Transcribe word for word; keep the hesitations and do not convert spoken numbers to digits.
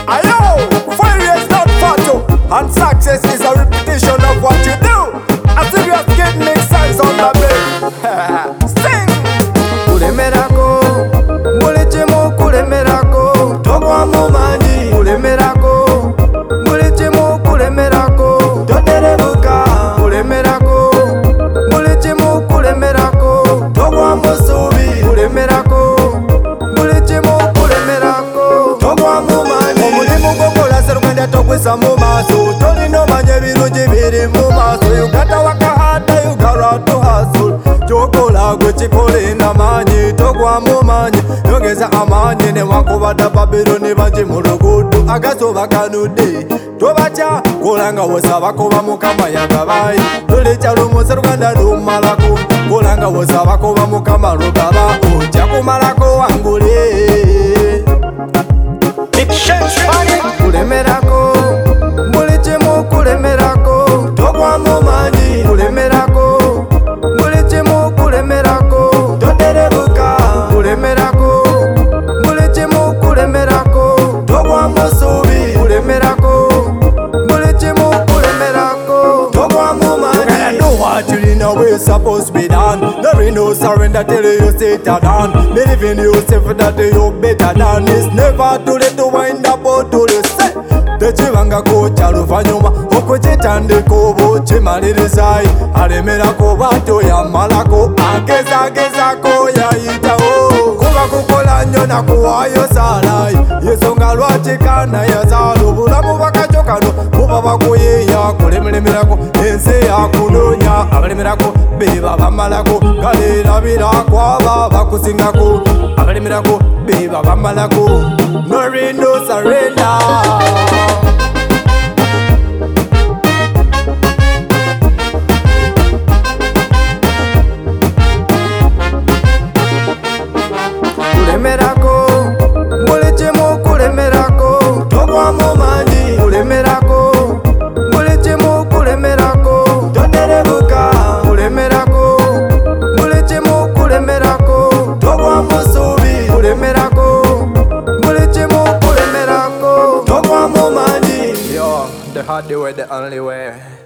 Ayo, failure is not fatal, and success is a repetition of what you do. A serious kid makes sense on the bed. Sing! Kulemerako, mulechemo kulemerako, togwa mumanyi kulemerako, mulechemo kulemerako, toterebuka kulemerako, mulechemo kulemerako, togwa musubi kulemerako, mulechemo kulemerako, togwa mumanyi. Omulimu gokola serugenda togwisa mu maaso, tolina manya ebirungi biri mu maaso. Uganda waka hard, you gotta to hustle. Chokola gwe chikole n'amaanyi, togwamu maanyi, yongeza amaanyi. Newankubadde Babironi bangi mu luguudo agasoba kanudde, tobatya kola nga wosaba kuba Mukama yagabayi. Lulicha lumu Seruganda lumalako, kola nga wosaba kuba Mukama lugaba, ojja kumalako wangule. Kulemerako, mulechemo kulemerako, togwamu maanyi kulemerako, mulechemo kulemerako, toterebuka kulemerako, mulechemo kulemerako, togwamu subi kulemerako, mulechemo kulemerako, togwamu maanyi. You gotta know what you know we're supposed to be done. There ain't no surrender till you sit down. Believe in yourself that you better than. It's never too late to wind up or to the set. Tekibangako kyaluvanyuma okukitandika oba okimalirizayi. Alemerako bw'atyo yamalako, agezaagezako yayitawo. Kuba kukola nnyo nakuwaayo saalayi, yensonga lwaki kaana yazaala. Obulamu bwakatyo kano buba bakuyiiya, kulemeremerako ensi yakunoonya. Abalemerako beba bamalako, kale labira kwaba bakusingako. Abalemerako beba bamalako, no rain no surrender. Kulemerako, mulechemo kulemerako, togwamu maanyi kulemerako, mulechemo kulemerako, toterebuka kulemerako, mulechemo kulemerako, togwamu subi kulemerako, mulechemo kulemerako, togwamu maanyi. Yo, the hard way, the only way.